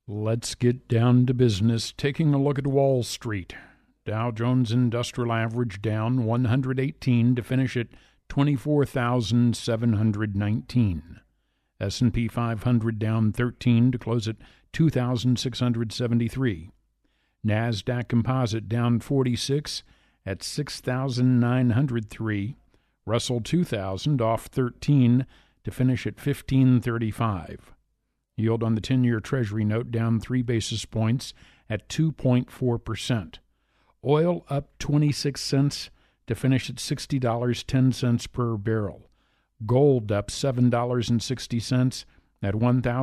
Let's get down to business, taking a look at Wall Street. Dow Jones Industrial Average down 118 to finish at 24,719. S&P 500 down 13 to close at 2,673. NASDAQ Composite down 46 at 6,903. Russell 2000 off 13 to finish at 1535. Yield on the 10-year Treasury note down 3 basis points at 2.4%. Oil up 26 cents to finish at $60.10 per barrel. Gold up $7.60 at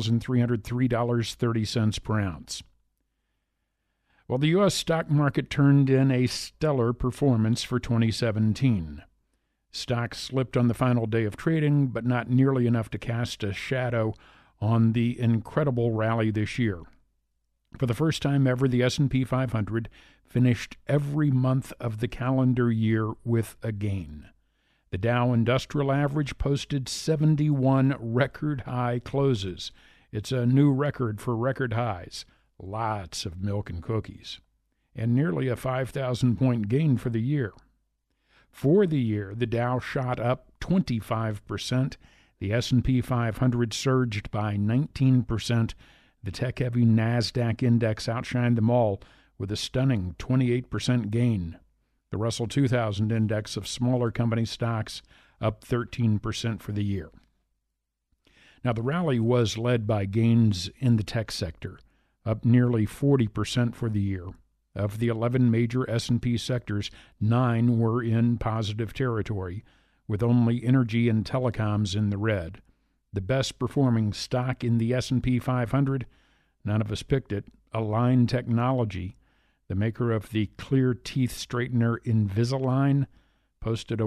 $1,303.30 per ounce. Well, the U.S. stock market turned in a stellar performance for 2017. Stocks slipped on the final day of trading, but not nearly enough to cast a shadow on the incredible rally this year. For the first time ever, the S&P 500 finished every month of the calendar year with a gain. The Dow Industrial Average posted 71 record-high closes. It's a new record for record highs. Lots of milk and cookies. And nearly a 5,000-point gain for the year. For the year, the Dow shot up 25%. The S&P 500 surged by 19%. The tech-heavy NASDAQ index outshined them all with a stunning 28% gain. The Russell 2000 index of smaller company stocks up 13% for the year. Now, the rally was led by gains in the tech sector, up nearly 40% for the year. Of the 11 major S&P sectors, 9 were in positive territory, with only energy and telecoms in the red. The best-performing stock in the S&P 500, none of us picked it, Align Technology, the maker of the clear teeth straightener Invisalign, posted a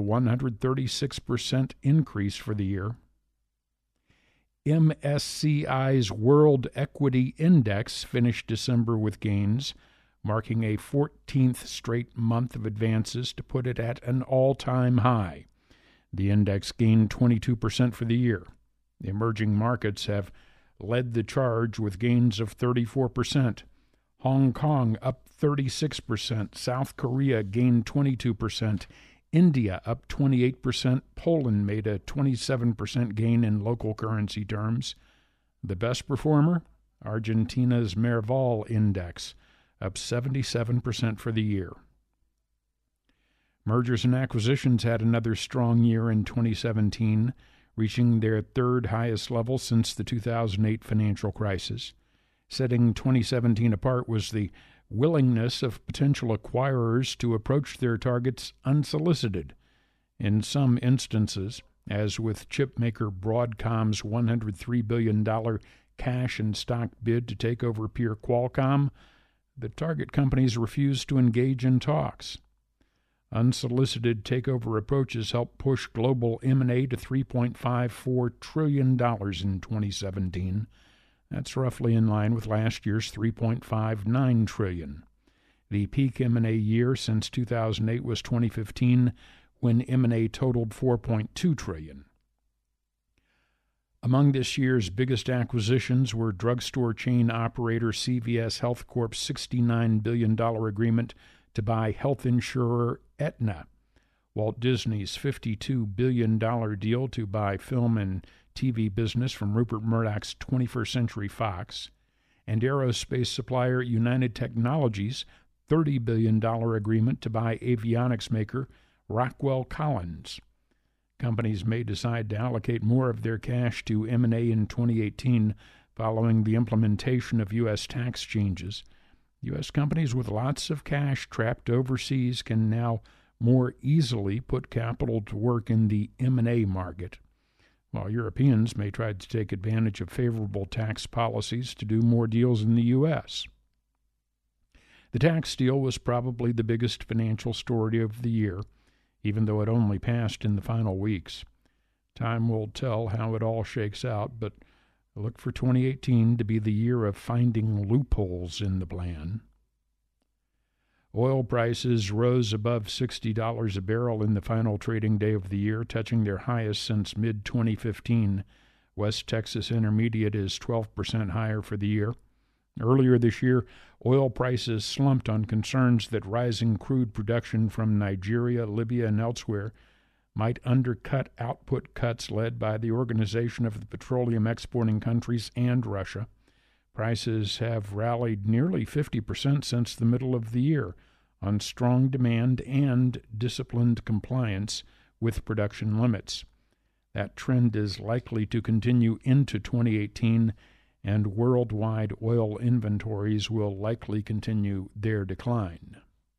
136% increase for the year. MSCI's World Equity Index finished December with gains, marking a 14th straight month of advances to put it at an all-time high. The index gained 22% for the year. The emerging markets have led the charge with gains of 34%. Hong Kong up 36%. South Korea gained 22%. India up 28%. Poland made a 27% gain in local currency terms. The best performer, Argentina's Merval Index, up 77% for the year. Mergers and acquisitions had another strong year in 2017, reaching their third highest level since the 2008 financial crisis. Setting 2017 apart was the willingness of potential acquirers to approach their targets unsolicited. In some instances, as with chipmaker Broadcom's $103 billion cash and stock bid to take over peer Qualcomm, the target companies refused to engage in talks. Unsolicited takeover approaches helped push global M&A to $3.54 trillion in 2017. That's roughly in line with last year's $3.59 trillion. The peak M&A year since 2008 was 2015, when M&A totaled $4.2 trillion. Among this year's biggest acquisitions were drugstore chain operator CVS Health Corp's $69 billion agreement to buy health insurer Aetna, Walt Disney's $52 billion deal to buy film and TV business from Rupert Murdoch's 21st Century Fox, and aerospace supplier United Technologies' $30 billion agreement to buy avionics maker Rockwell Collins. Companies may decide to allocate more of their cash to M&A in 2018 following the implementation of U.S. tax changes. U.S. companies with lots of cash trapped overseas can now more easily put capital to work in the M&A market, while Europeans may try to take advantage of favorable tax policies to do more deals in the U.S. The tax deal was probably the biggest financial story of the year, even though it only passed in the final weeks. Time will tell how it all shakes out, but look for 2018 to be the year of finding loopholes in the plan. Oil prices rose above $60 a barrel in the final trading day of the year, touching their highest since mid-2015. West Texas Intermediate is 12% higher for the year. Earlier this year, oil prices slumped on concerns that rising crude production from Nigeria, Libya, and elsewhere might undercut output cuts led by the Organization of the Petroleum Exporting Countries and Russia. Prices have rallied nearly 50% since the middle of the year on strong demand and disciplined compliance with production limits. That trend is likely to continue into 2018, and worldwide oil inventories will likely continue their decline.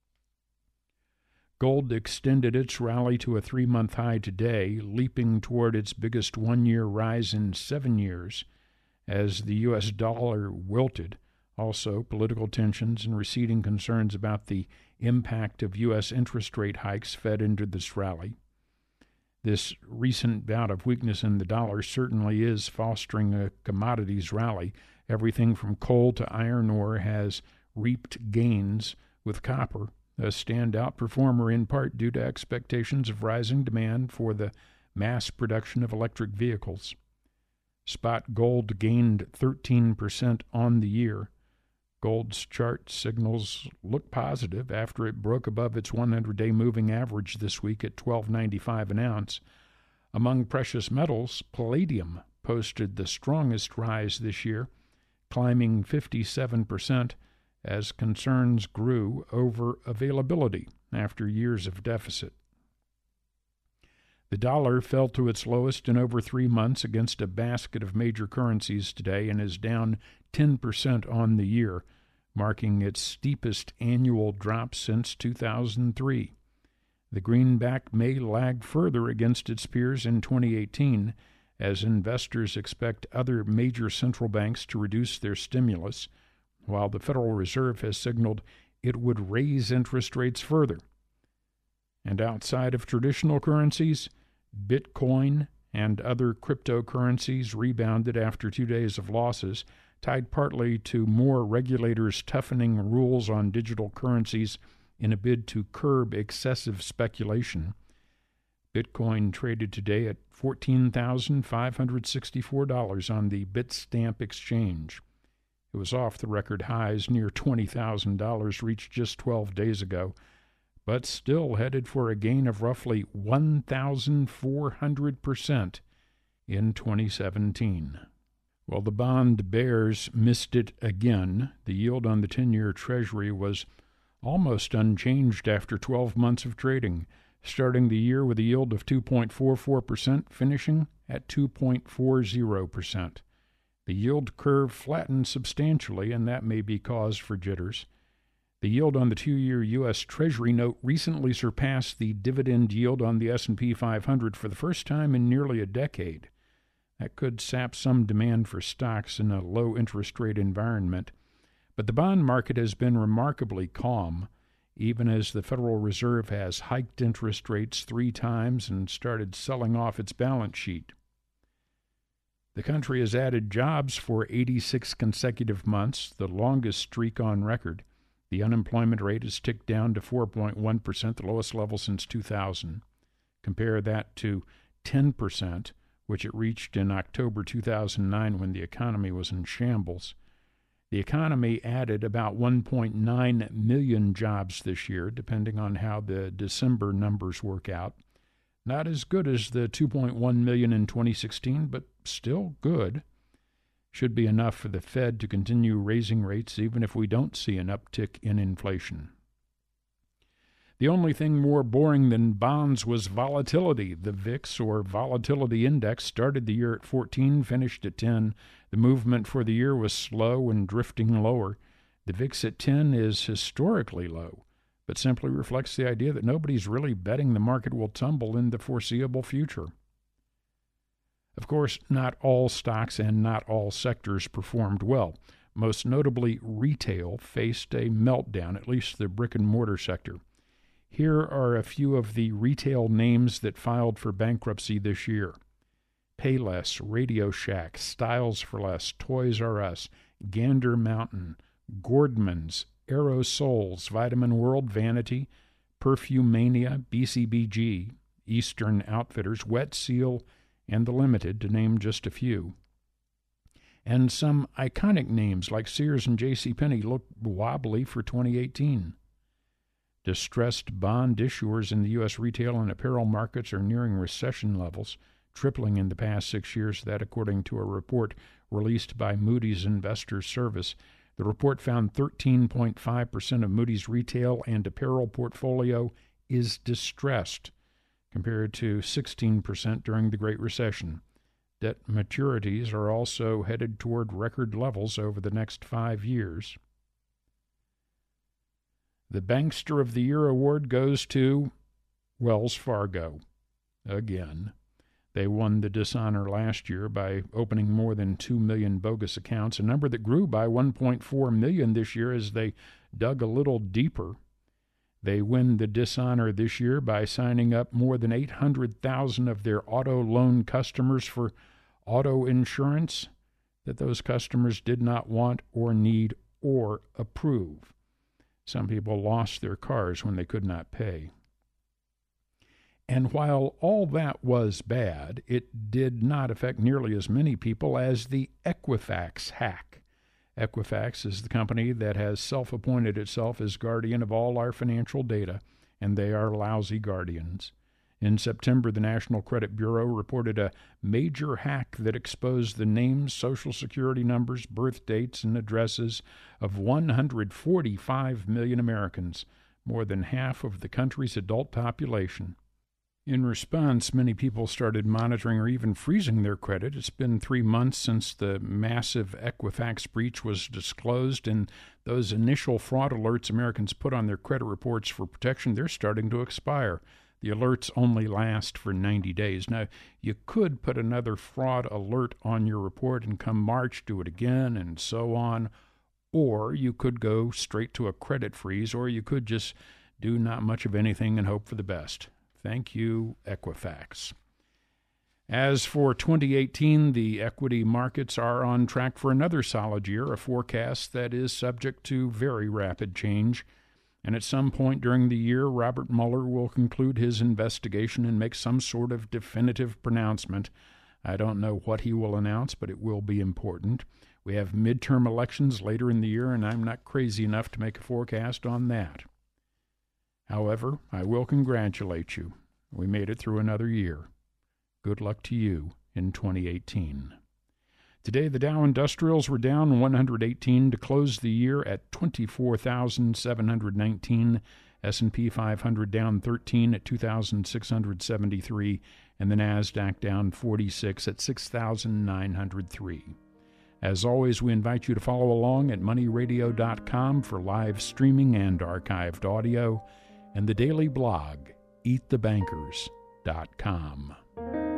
Gold extended its rally to a 3-month high today, leaping toward its biggest one-year rise in 7 years as the U.S. dollar wilted. Also, political tensions and receding concerns about the impact of U.S. interest rate hikes fed into this rally. This recent bout of weakness in the dollar certainly is fostering a commodities rally. Everything from coal to iron ore has reaped gains, with copper a standout performer in part due to expectations of rising demand for the mass production of electric vehicles. Spot gold gained 13% on the year. Gold's chart signals look positive after it broke above its 100-day moving average this week at $12.95 an ounce. Among precious metals, palladium posted the strongest rise this year, climbing 57% as concerns grew over availability after years of deficit. The dollar fell to its lowest in over 3 months against a basket of major currencies today and is down 10% on the year, marking its steepest annual drop since 2003. The greenback may lag further against its peers in 2018 as investors expect other major central banks to reduce their stimulus, while the Federal Reserve has signaled it would raise interest rates further. And outside of traditional currencies, Bitcoin and other cryptocurrencies rebounded after 2 days of losses, tied partly to more regulators toughening rules on digital currencies in a bid to curb excessive speculation. Bitcoin traded today at $14,564 on the Bitstamp exchange. It was off the record highs near $20,000 reached just 12 days ago, but still headed for a gain of roughly 1,400% in 2017. Well, the bond bears missed it again. The yield on the 10-year Treasury was almost unchanged after 12 months of trading, starting the year with a yield of 2.44%, finishing at 2.40%. The yield curve flattened substantially, and that may be cause for jitters. The yield on the 2-year U.S. Treasury note recently surpassed the dividend yield on the S&P 500 for the first time in nearly a decade. That could sap some demand for stocks in a low interest rate environment. But the bond market has been remarkably calm, even as the Federal Reserve has hiked interest rates 3 times and started selling off its balance sheet. The country has added jobs for 86 consecutive months, the longest streak on record. The unemployment rate has ticked down to 4.1%, the lowest level since 2000. Compare that to 10%, which it reached in October 2009 when the economy was in shambles. The economy added about 1.9 million jobs this year, depending on how the December numbers work out. Not as good as the 2.1 million in 2016, but still good. Should be enough for the Fed to continue raising rates even if we don't see an uptick in inflation. The only thing more boring than bonds was volatility. The VIX, or Volatility Index, started the year at 14, finished at 10. The movement for the year was slow and drifting lower. The VIX at 10 is historically low, but simply reflects the idea that nobody's really betting the market will tumble in the foreseeable future. Of course, not all stocks and not all sectors performed well. Most notably, retail faced a meltdown, at least the brick-and-mortar sector. Here are a few of the retail names that filed for bankruptcy this year: Payless, Radio Shack, Styles for Less, Toys R Us, Gander Mountain, Gordman's, Aerosols, Vitamin World, Vanity, Perfumania, BCBG, Eastern Outfitters, Wet Seal, and The Limited, to name just a few. and some iconic names like Sears and JCPenney look wobbly for 2018. Distressed bond issuers in the U.S. retail and apparel markets are nearing recession levels, tripling in the past 6 years. That, according to a report released by Moody's Investors Service. The report found 13.5% of Moody's retail and apparel portfolio is distressed, compared to 16% during the Great Recession. Debt maturities are also headed toward record levels over the next 5 years. The Bankster of the Year award goes to Wells Fargo. Again. They won the dishonor last year by opening more than 2 million bogus accounts, a number that grew by 1.4 million this year as they dug a little deeper. They win the dishonor this year by signing up more than 800,000 of their auto loan customers for auto insurance that those customers did not want or need or approve. Some people lost their cars when they could not pay. And while all that was bad, it did not affect nearly as many people as the Equifax hack. Equifax is the company that has self-appointed itself as guardian of all our financial data, and they are lousy guardians. In September, the National Credit Bureau reported a major hack that exposed the names, Social Security numbers, birth dates, and addresses of 145 million Americans, more than half of the country's adult population. In response, many people started monitoring or even freezing their credit. It's been 3 months since the massive Equifax breach was disclosed, and those initial fraud alerts Americans put on their credit reports for protection, they're starting to expire. The alerts only last for 90 days. Now, you could put another fraud alert on your report and come March do it again and so on, or you could go straight to a credit freeze, or you could just do not much of anything and hope for the best. Thank you, Equifax. As for 2018, the equity markets are on track for another solid year, a forecast that is subject to very rapid change. And at some point during the year, Robert Mueller will conclude his investigation and make some sort of definitive pronouncement. I don't know what he will announce, but it will be important. We have midterm elections later in the year, and I'm not crazy enough to make a forecast on that. However, I will congratulate you. We made it through another year. Good luck to you in 2018. Today, the Dow Industrials were down 118 to close the year at 24,719. S&P 500 down 13 at 2,673, and the NASDAQ down 46 at 6,903. As always, we invite you to follow along at moneyradio.com for live streaming and archived audio, and the daily blog, eatthebankers.com.